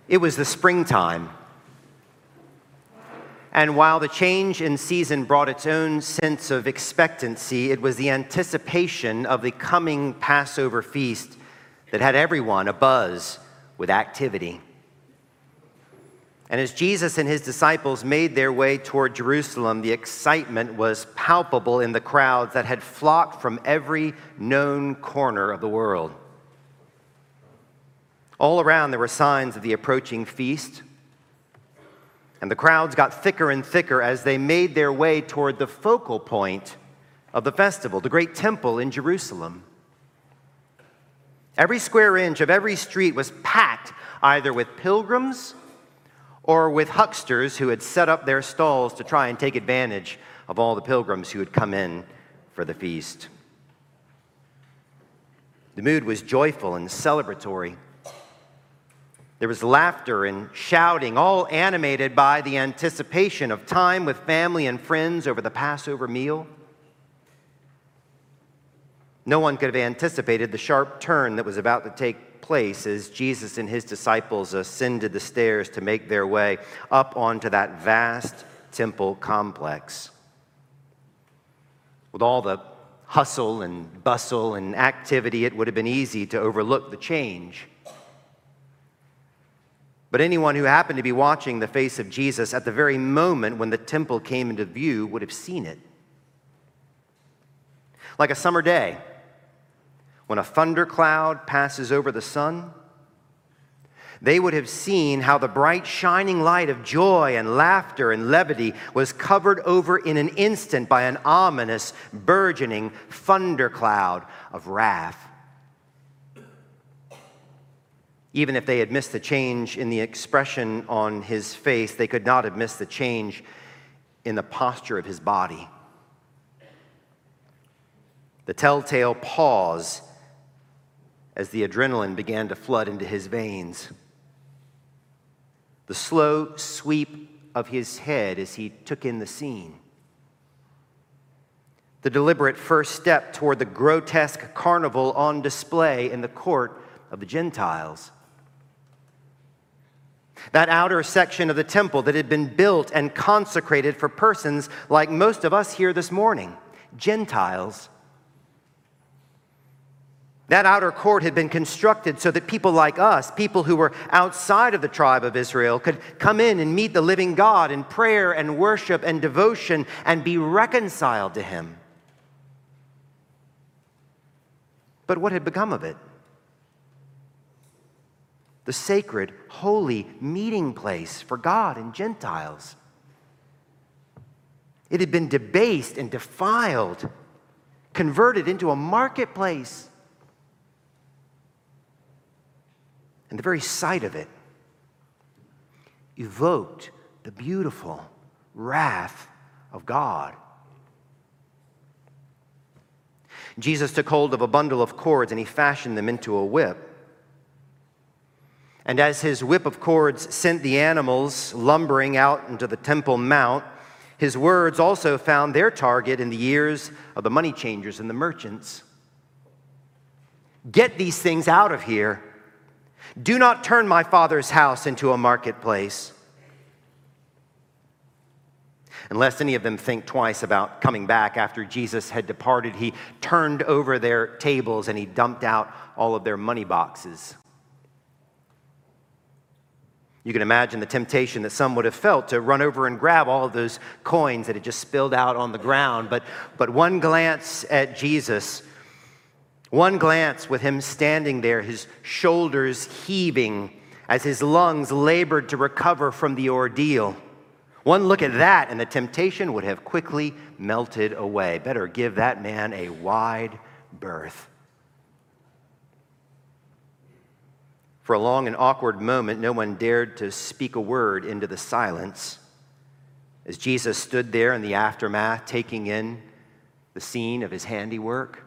It was the springtime. And while the change in season brought its own sense of expectancy, it was the anticipation of the coming Passover feast that had everyone abuzz with activity. And as Jesus and his disciples made their way toward Jerusalem, the excitement was palpable in the crowds that had flocked from every known corner of the world. All around there were signs of the approaching feast, and the crowds got thicker and thicker as they made their way toward the focal point of the festival, the great temple in Jerusalem. Every square inch of every street was packed either with pilgrims or with hucksters who had set up their stalls to try and take advantage of all the pilgrims who had come in for the feast. The mood was joyful and celebratory. There was laughter and shouting, all animated by the anticipation of time with family and friends over the Passover meal. No one could have anticipated the sharp turn that was about to take place as Jesus and his disciples ascended the stairs to make their way up onto that vast temple complex. With all the hustle and bustle and activity, it would have been easy to overlook the change. But anyone who happened to be watching the face of Jesus at the very moment when the temple came into view would have seen it. Like a summer day, when a thundercloud passes over the sun, they would have seen how the bright shining light of joy and laughter and levity was covered over in an instant by an ominous, burgeoning thundercloud of wrath. Even if they had missed the change in the expression on his face, they could not have missed the change in the posture of his body. The telltale pause as the adrenaline began to flood into his veins. The slow sweep of his head as he took in the scene. The deliberate first step toward the grotesque carnival on display in the court of the Gentiles. That outer section of the temple that had been built and consecrated for persons like most of us here this morning, Gentiles. That outer court had been constructed so that people like us, people who were outside of the tribe of Israel, could come in and meet the living God in prayer and worship and devotion and be reconciled to him. But what had become of it? The sacred, holy meeting place for God and Gentiles. It had been debased and defiled, converted into a marketplace. And the very sight of it evoked the beautiful wrath of God. Jesus took hold of a bundle of cords and he fashioned them into a whip. And as his whip of cords sent the animals lumbering out into the Temple Mount, his words also found their target in the ears of the money changers and the merchants. Get these things out of here. Do not turn my Father's house into a marketplace. And lest any of them think twice about coming back after Jesus had departed, he turned over their tables and he dumped out all of their money boxes. You can imagine the temptation that some would have felt to run over and grab all of those coins that had just spilled out on the ground. But one glance at Jesus, one glance with him standing there, his shoulders heaving as his lungs labored to recover from the ordeal. One look at that and the temptation would have quickly melted away. Better give that man a wide berth. For a long and awkward moment, no one dared to speak a word into the silence as Jesus stood there in the aftermath, taking in the scene of his handiwork.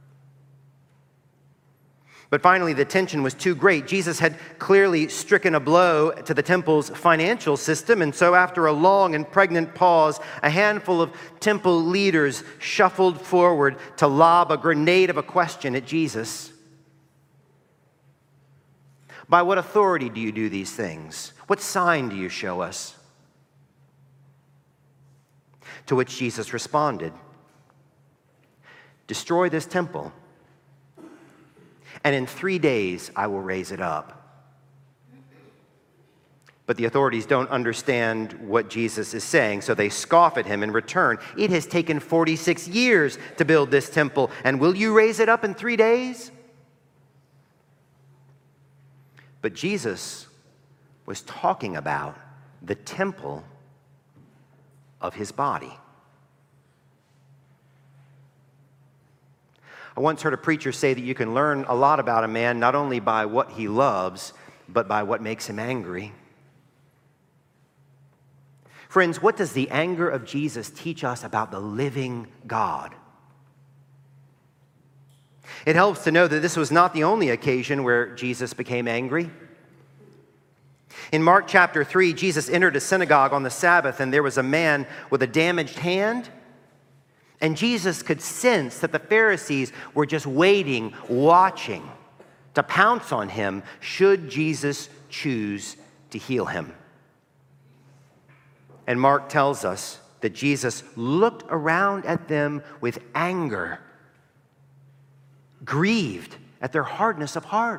But finally, the tension was too great. Jesus had clearly stricken a blow to the temple's financial system, and so after a long and pregnant pause, a handful of temple leaders shuffled forward to lob a grenade of a question at Jesus. By what authority do you do these things? What sign do you show us?" To which Jesus responded, "Destroy this temple, and in 3 days I will raise it up." But the authorities don't understand what Jesus is saying, so they scoff at him in return. "It has taken 46 years to build this temple, and will you raise it up in 3 days?" But Jesus was talking about the temple of his body. I once heard a preacher say that you can learn a lot about a man not only by what he loves, but by what makes him angry. Friends, what does the anger of Jesus teach us about the living God? It helps to know that this was not the only occasion where Jesus became angry. In Mark chapter 3, Jesus entered a synagogue on the Sabbath, and there was a man with a damaged hand. And Jesus could sense that the Pharisees were just waiting, watching, to pounce on him should Jesus choose to heal him. And Mark tells us that Jesus looked around at them with anger, grieved at their hardness of heart.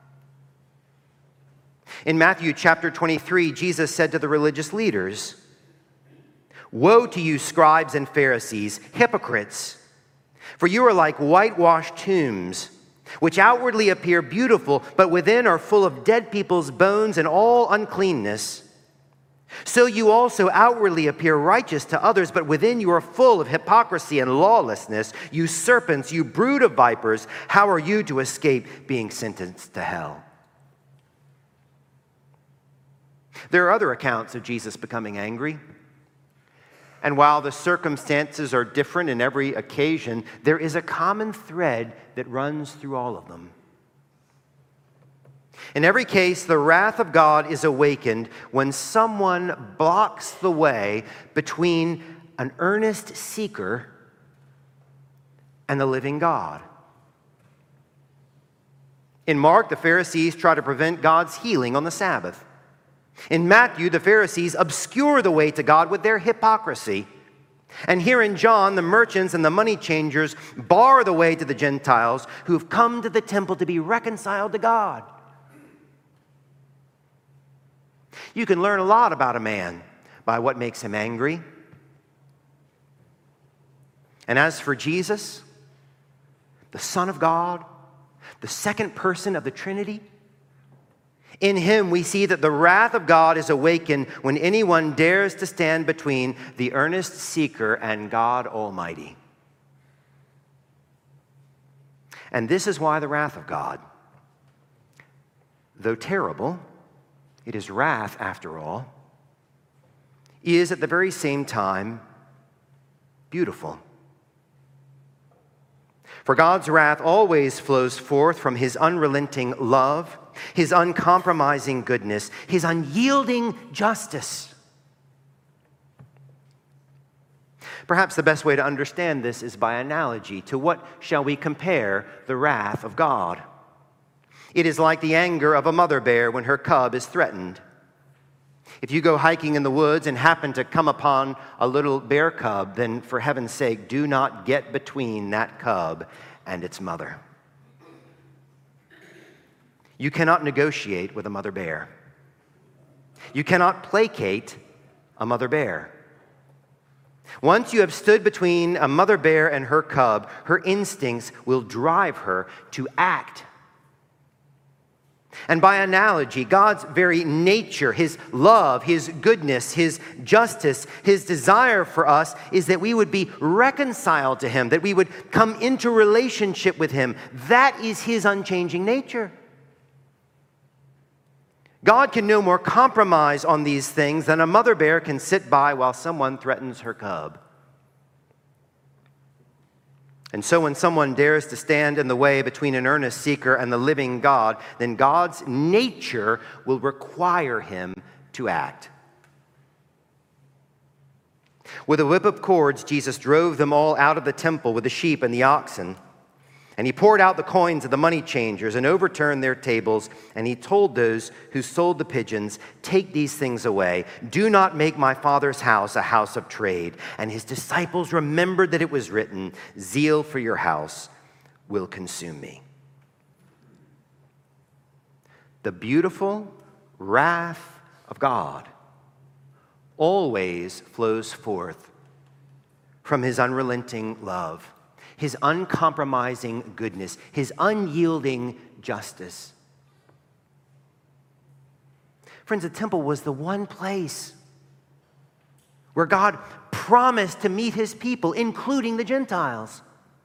In Matthew chapter 23, Jesus said to the religious leaders, "Woe to you, scribes and Pharisees, hypocrites! For you are like whitewashed tombs, which outwardly appear beautiful, but within are full of dead people's bones and all uncleanness. So you also outwardly appear righteous to others, but within you are full of hypocrisy and lawlessness. You serpents, you brood of vipers, how are you to escape being sentenced to hell?" There are other accounts of Jesus becoming angry. And while the circumstances are different in every occasion, there is a common thread that runs through all of them. In every case, the wrath of God is awakened when someone blocks the way between an earnest seeker and the living God. In Mark, the Pharisees try to prevent God's healing on the Sabbath. In Matthew, the Pharisees obscure the way to God with their hypocrisy. And here in John, the merchants and the money changers bar the way to the Gentiles who've come to the temple to be reconciled to God. You can learn a lot about a man by what makes him angry. And as for Jesus, the Son of God, the second person of the Trinity, in him we see that the wrath of God is awakened when anyone dares to stand between the earnest seeker and God Almighty. And this is why the wrath of God, though terrible, it is wrath after all, is at the very same time beautiful. For God's wrath always flows forth from his unrelenting love, his uncompromising goodness, his unyielding justice. Perhaps the best way to understand this is by analogy. To what shall we compare the wrath of God? It is like the anger of a mother bear when her cub is threatened. If you go hiking in the woods and happen to come upon a little bear cub, then for heaven's sake, do not get between that cub and its mother. You cannot negotiate with a mother bear. You cannot placate a mother bear. Once you have stood between a mother bear and her cub, her instincts will drive her to act. And by analogy, God's very nature, his love, his goodness, his justice, his desire for us is that we would be reconciled to him, that we would come into relationship with him. That is his unchanging nature. God can no more compromise on these things than a mother bear can sit by while someone threatens her cub. And so when someone dares to stand in the way between an earnest seeker and the living God, then God's nature will require him to act. With a whip of cords, Jesus drove them all out of the temple with the sheep and the oxen. And he poured out the coins of the money changers and overturned their tables. And he told those who sold the pigeons, "Take these things away. Do not make my Father's house a house of trade." And his disciples remembered that it was written, "Zeal for your house will consume me." The beautiful wrath of God always flows forth from his unrelenting love, his uncompromising goodness, his unyielding justice. Friends, the temple was the one place where God promised to meet his people, including the Gentiles.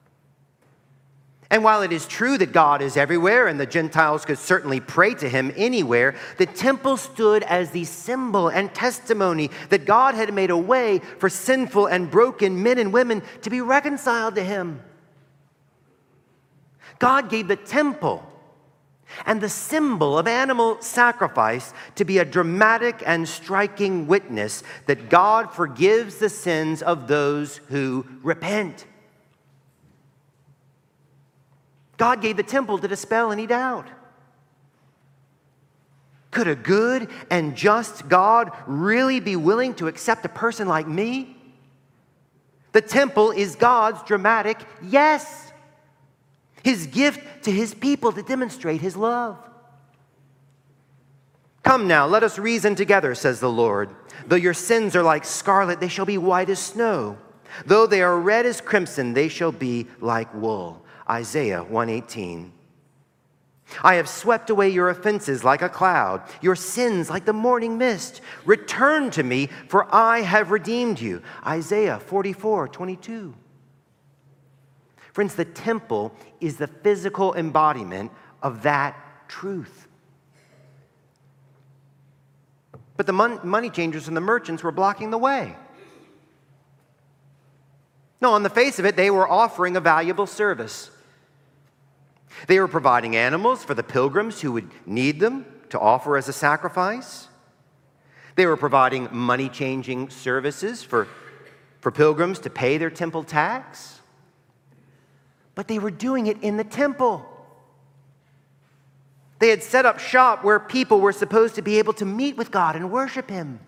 And while it is true that God is everywhere and the Gentiles could certainly pray to him anywhere, the temple stood as the symbol and testimony that God had made a way for sinful and broken men and women to be reconciled to him. God gave the temple and the symbol of animal sacrifice to be a dramatic and striking witness that God forgives the sins of those who repent. God gave the temple to dispel any doubt. Could a good and just God really be willing to accept a person like me? The temple is God's dramatic yes. His gift to his people to demonstrate his love. "Come now, let us reason together," says the Lord. "Though your sins are like scarlet, they shall be white as snow. Though they are red as crimson, they shall be like wool." Isaiah 1:18. "I have swept away your offenses like a cloud, your sins like the morning mist. Return to me, for I have redeemed you." Isaiah 44:22. Friends, the temple is the physical embodiment of that truth. But the money changers and the merchants were blocking the way. No, on the face of it, they were offering a valuable service. They were providing animals for the pilgrims who would need them to offer as a sacrifice. They were providing money-changing services for pilgrims to pay their temple tax. But they were doing it in the temple. They had set up shop where people were supposed to be able to meet with God and worship him.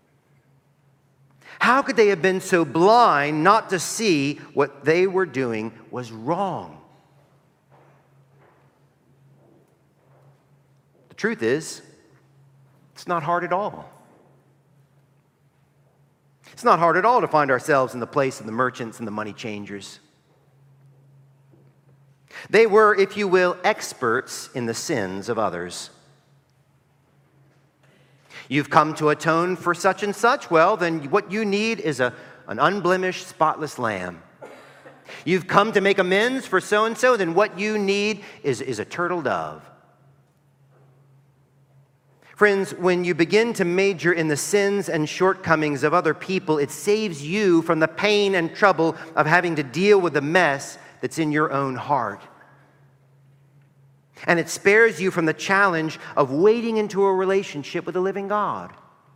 How could they have been so blind not to see what they were doing was wrong? The truth is, it's not hard at all. It's not hard at all to find ourselves in the place of the merchants and the money changers. They were, if you will, experts in the sins of others. You've come to atone for such and such? Well, then what you need is an unblemished, spotless lamb. You've come to make amends for so-and-so? Then what you need is a turtle dove. Friends, when you begin to major in the sins and shortcomings of other people, it saves you from the pain and trouble of having to deal with the mess that's in your own heart. And it spares you from the challenge of wading into a relationship with the living God.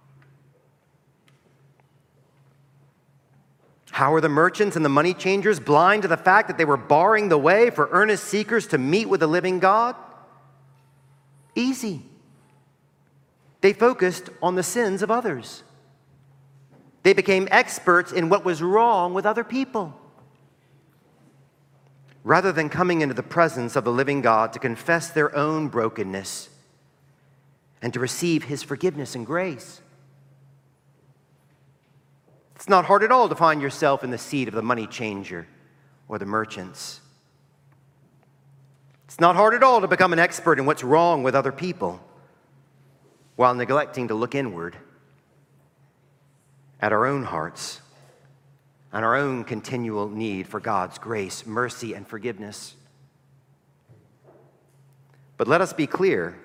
How are the merchants and the money changers blind to the fact that they were barring the way for earnest seekers to meet with the living God? Easy. They focused on the sins of others. They became experts in what was wrong with other people. Rather than coming into the presence of the living God to confess their own brokenness and to receive his forgiveness and grace. It's not hard at all to find yourself in the seat of the money changer or the merchants. It's not hard at all to become an expert in what's wrong with other people while neglecting to look inward at our own hearts and our own continual need for God's grace, mercy, and forgiveness. But let us be clear.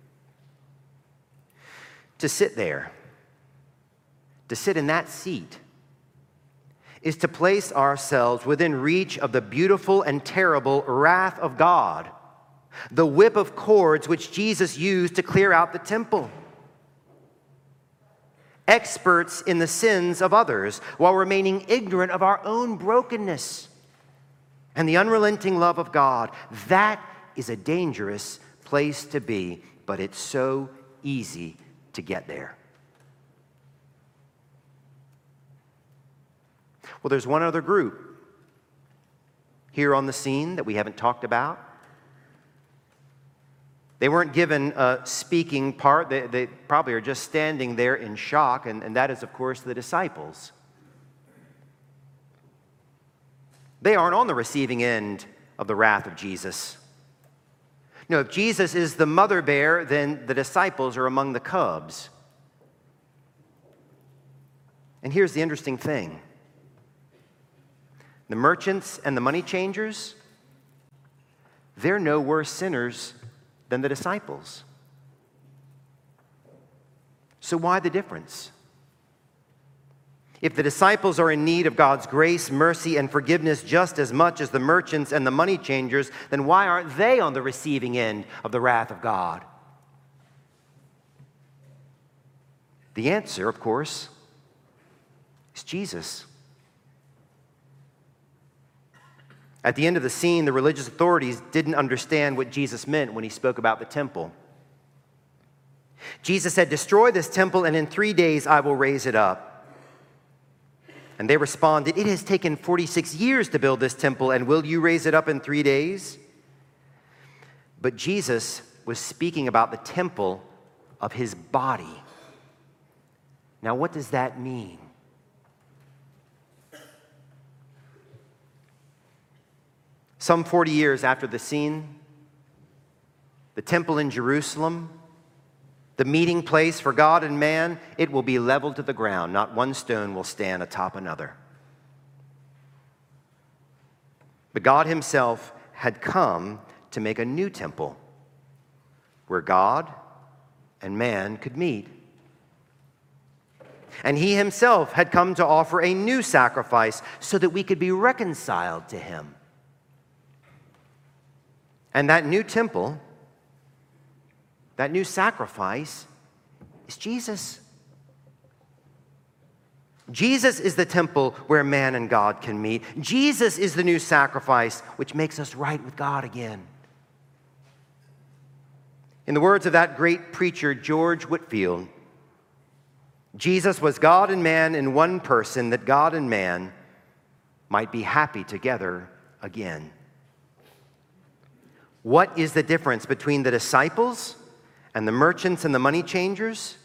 To sit there, to sit in that seat, is to place ourselves within reach of the beautiful and terrible wrath of God, the whip of cords which Jesus used to clear out the temple. Experts in the sins of others while remaining ignorant of our own brokenness and the unrelenting love of God, that is a dangerous place to be, but it's so easy to get there. Well, there's one other group here on the scene that we haven't talked about. They weren't given a speaking part. They probably are just standing there in shock, and that is, of course, the disciples. They aren't on the receiving end of the wrath of Jesus. No, if Jesus is the mother bear, then the disciples are among the cubs. And here's the interesting thing. The merchants and the money changers, they're no worse sinners than the disciples. So why the difference? If the disciples are in need of God's grace, mercy, and forgiveness just as much as the merchants and the money changers, then why aren't they on the receiving end of the wrath of God? The answer, of course, is Jesus. At the end of the scene, the religious authorities didn't understand what Jesus meant when he spoke about the temple. Jesus said, "Destroy this temple, and in 3 days I will raise it up." And they responded, "It has taken 46 years to build this temple, and will you raise it up in 3 days?" But Jesus was speaking about the temple of his body. Now, what does that mean? Some 40 years after the scene, the temple in Jerusalem, the meeting place for God and man, it will be leveled to the ground. Not one stone will stand atop another. But God himself had come to make a new temple where God and man could meet. And he himself had come to offer a new sacrifice so that we could be reconciled to him. And that new temple, that new sacrifice, is Jesus. Jesus is the temple where man and God can meet. Jesus is the new sacrifice which makes us right with God again. In the words of that great preacher, George Whitefield, Jesus was God and man in one person, that God and man might be happy together again. What is the difference between the disciples and the merchants and the money changers?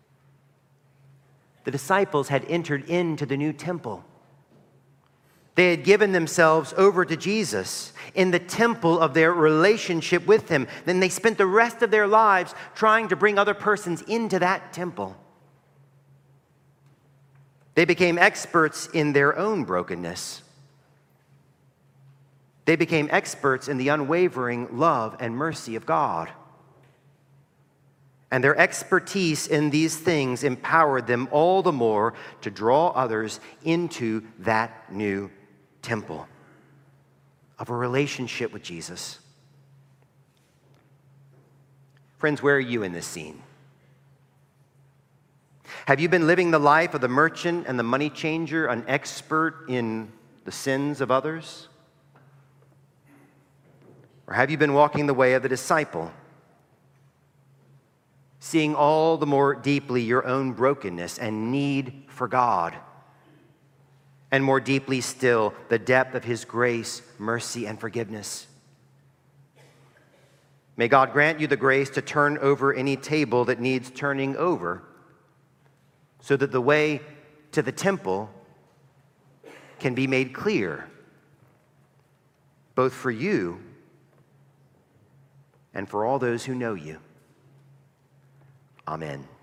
The disciples had entered into the new temple. They had given themselves over to Jesus in the temple of their relationship with him. Then they spent the rest of their lives trying to bring other persons into that temple. They became experts in their own brokenness. They became experts in the unwavering love and mercy of God. And their expertise in these things empowered them all the more to draw others into that new temple of a relationship with Jesus. Friends, where are you in this scene? Have you been living the life of the merchant and the money changer, an expert in the sins of others? Or have you been walking the way of the disciple, seeing all the more deeply your own brokenness and need for God, and more deeply still, the depth of his grace, mercy, and forgiveness? May God grant you the grace to turn over any table that needs turning over, so that the way to the temple can be made clear, both for you and for all those who know you. Amen.